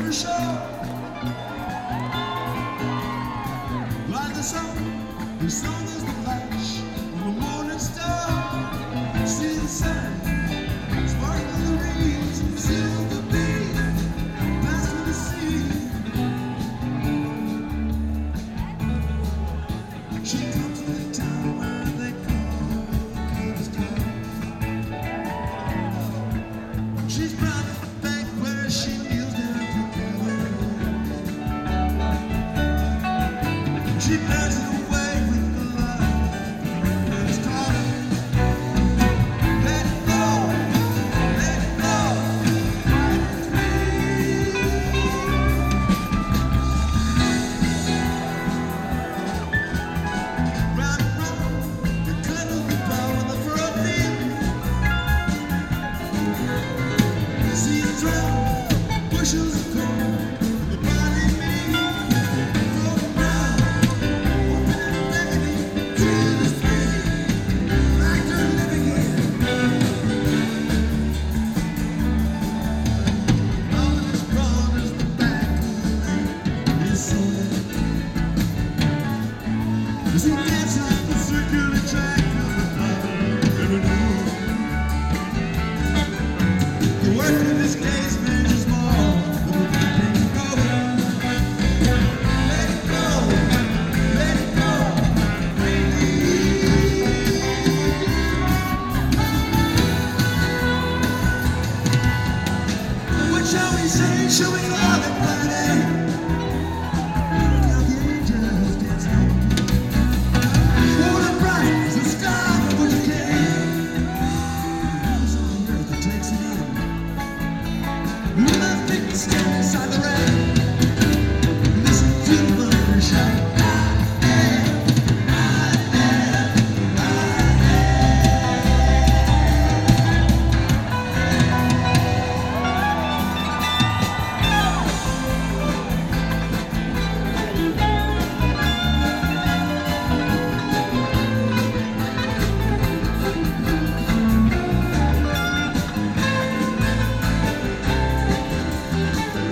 the shore. Like the sun is the flash of a morning star. See the sun, sparkle the reeds, seal the beat, pass to the sea. She comes to the town where they call Kingstown. She's proud of the bank where she kneels down together. She bears it away with the love that is taught her. Let it go, let it go, fight it free. Round and round, the cuddle, the power, the fur thing. Seeds round, bushels of corn, the body meat, broken down, open and beckoning to the street, back to living here. All is broad as the back of the night is seen. As he dances on the circular track of the cloud, never knew. The work of this case measures more than we can go. Let it go, release. What shall we say? Shall we call it Friday? Now the angels dance out. Water bright as the sky for what you can. Who's on the earth that takes it in? Nothing stand inside the rain. Listen to the thunder shout. I am, I am, I am.